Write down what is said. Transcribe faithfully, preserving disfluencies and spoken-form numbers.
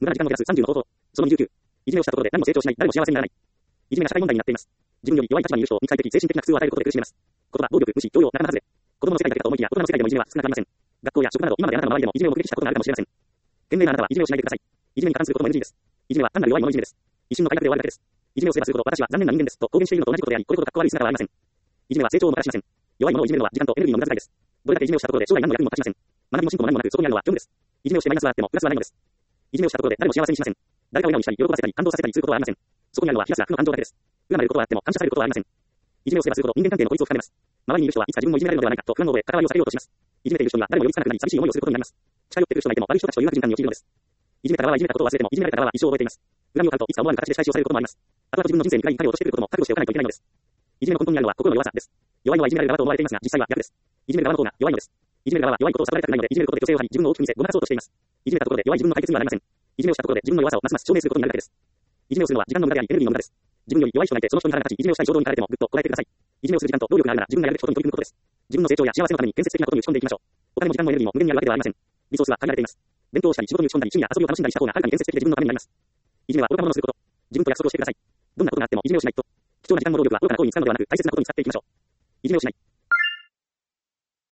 無駄な時間を減らすさんじゅうの方法。そのにじゅうきゅう。いじめをしたところで何も成長しない、誰も幸せにならない。いじめが社会問題になっています。自分より弱い立場にいる人を肉体的、精神的な苦痛を与えることで苦しめます。言葉、暴力、無視、強要、仲間外れ。子供の世界だけだと思いきや、大人の世界でもいじめは少なくありません。学校や職場など、今まであなたの周りでもいじめを目撃したことがあるかもしれません。懸命なあなたはいじめをしないでください。いじめに加担することも エヌジー です。いじめは単なる弱い者いじめです。一瞬の快楽で終わるだけです。いじめをすればするほど、私は残念な人間です。と公言しているのと同じことであり、これほど格好悪い姿はありません。いじめは成長をもたらしません。弱い者をいじめるのは時間とエネルギーの無駄遣いです。どれだけいじめをしたところで将来何の役にも立ちません。学びも進歩も何もなく、そこにあるのは虚無です。いじめをしてマイナスはあってもプラスはないのです。いじめをしたところで誰も幸せにしません。誰かを笑顔にしたり、喜ばせたり、感動させたりすることはありません。そこにあるのはひたすら負の感情だけです。恨まれることはあっても感謝されることはありません。いじめをすればするほど人間関係の孤立を深めます。周りにいる人はいつか自分もいじめられるのではないかと不安を覚え、関わりを避けようとします。いじめている人には誰も寄りつかなくなり、寂しい思いをすることになります。近寄ってくる人がいても悪い人たちという悪循環に陥るのです。いじめた側はいじめたことを忘れても、いじめられた側は一生覚えています。恨みを買うといつか思わぬ形で仕返しをされることもあります。後々自分の人生に影を落としてくることも覚悟しておかないといけないのです。いじめの根本にあるのは心の弱さです。弱いのはいじめられる側と思われていますが、実際は逆です。いじめる側の方が弱いのです。いじめる側は弱いことを悟られたくないので、いじめることで女性を張り、自分を大きく見せ、ごまかそうとしています。いじめたところで弱い自分の解決にはなりません。いじめをしたところで自分の弱さをますます証明することになるだけです。いじめをするのは時間の無駄であり、エネルギーの無駄です。自分より弱い人がいて、その人に腹が立ち、いじめをしたい衝動に駆られても、ぐっとこらえてください。いじめをする時間と労力があるなら、自分がやるべきことに取り組むことです。自分の成長や幸せのために建設的なことに打ち込んでいきましょう。お金も時間もエネルギーも無限にあるわけではありません。リソースは限られています。勉強をしたり、仕事に打ち込んだり、趣味や遊びを楽しんだりした方がはるかに建設的で自分のためになります。いじめは愚か者のすること。自分と約束をしてください。どんなことがあってもいじめをしないと。貴重な時間も労力は愚かな行為に使うのではなく、大切なことに使っていきましょう。いじめをしない。